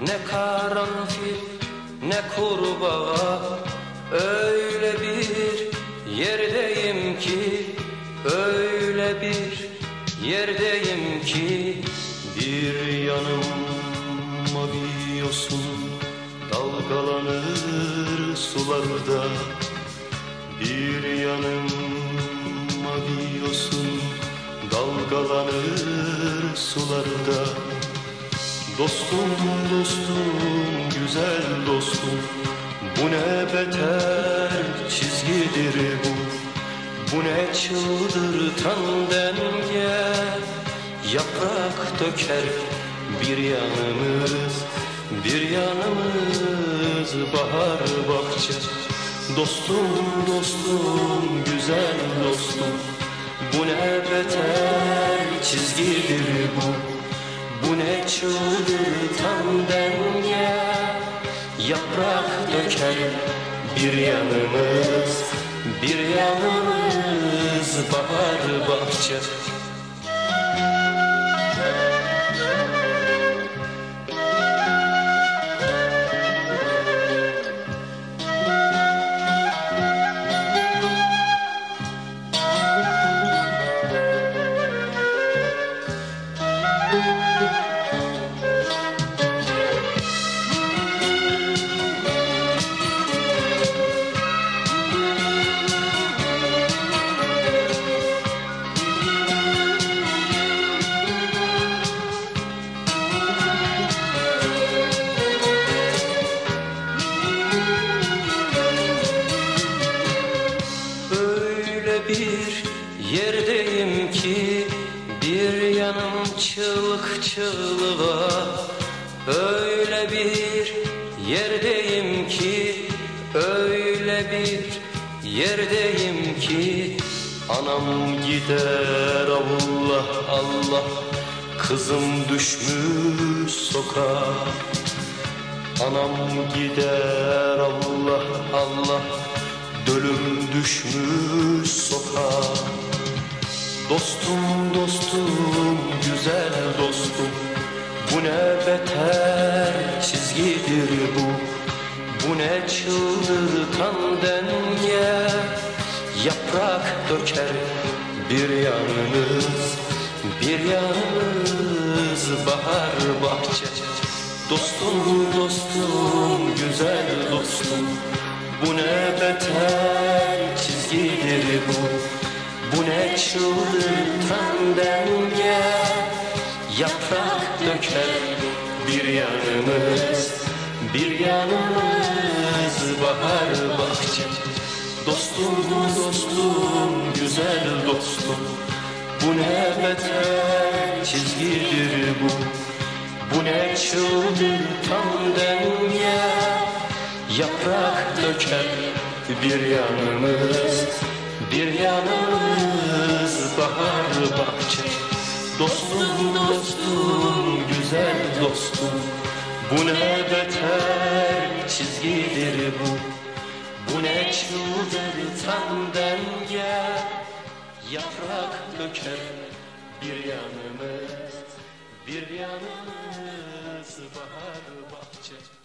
ne karanfil, ne kurbağa. Öyle bir yerdeyim ki, öyle bir yerdeyim ki, bir yanım mavi yosun dalgalanır sularda. Bir yanım mavi yosun dalgalanır sularda. Dostum, dostum, güzel dostum, bu ne beter çizgidir bu. Bu ne çıldırtan denge, yaprak döker bir yanımız, bir yanımız bahar bahçe. Dostum, dostum, güzel dostum, bu ne beter çizgidir bu. Bu ne çıldırtan denge, yaprak döker bir yanımız, bir yanımız bahar bahçe. Bir yerdeyim ki, bir yanım çığlık çığlığa. Öyle bir yerdeyim ki, öyle bir yerdeyim ki, anam gider Allah Allah, kızım düşmüş sokağa. Anam gider Allah Allah, dölüm düşmüş sokağa. Dostum, dostum, güzel dostum, bu ne beter çizgidir bu. Bu ne çıldırtan denge, yaprak döker bir yanımız, bir yanımız bahar bahçe. Dostum, dostum, güzel dostum, bu ne beter çizgidir bu. Bu ne çıldırtan denge, yaprak döker bir yanımız, bir yanımız bahar bahçe. Dostum, dostum, güzel dostum, bu ne beter çizgidir bu. Bu ne çıldırtan denge, yaprak döker bir yanımız, bir yanımız bahar bahçe. Dostum, dostum, güzel dostum, bu ne beter çizgidir bu. Bu ne çıldırtan denge, yaprak döker bir yanımız, bir yanımız bahar bahçe.